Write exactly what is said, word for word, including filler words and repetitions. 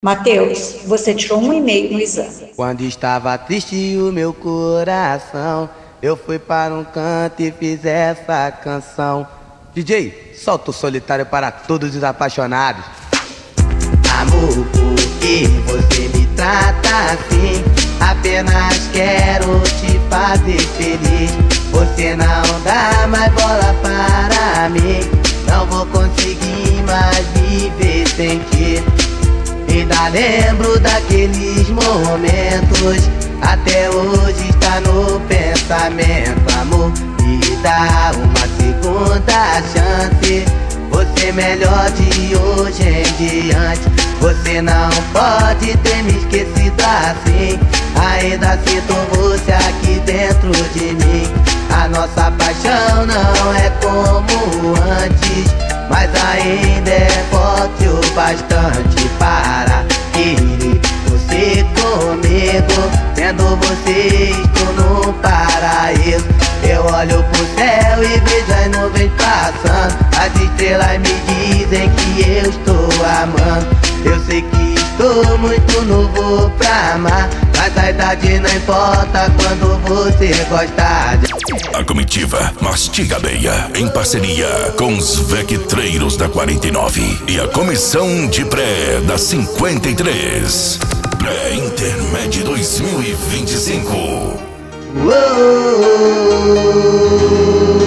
Mateus, você tirou um e meio no exame. Quando estava triste o meu coração, eu fui para um canto e fiz essa canção. D J, solta o solitário para todos os apaixonados. Amor, por que você me trata assim? Apenas quero te fazer feliz. Você não dá mais bola para mim. Não vou conseguir mais viver sem ti. Ainda lembro daqueles momentos, até hoje está no pensamento. Amor, me dá uma segunda chance. Você é melhor de hoje em diante. Você não pode ter me esquecido assim. Ainda sinto você aqui dentro de mim. A nossa paixão não é como antes, mas ainda é forte o bastante para querer você comigo. Vendo você estou no paraíso. Eu olho pro céu e vejo as nuvens passando. As estrelas me dizem que eu estou amando. Eu sei que estou muito novo pra amar, mas a idade não importa quando você gosta de... A comitiva Mastiga Beia, em parceria com os Vectreiros da quarenta e nove e a comissão de pré da cinquenta e três. Pré-Intermédio dois mil e vinte e cinco. Uou!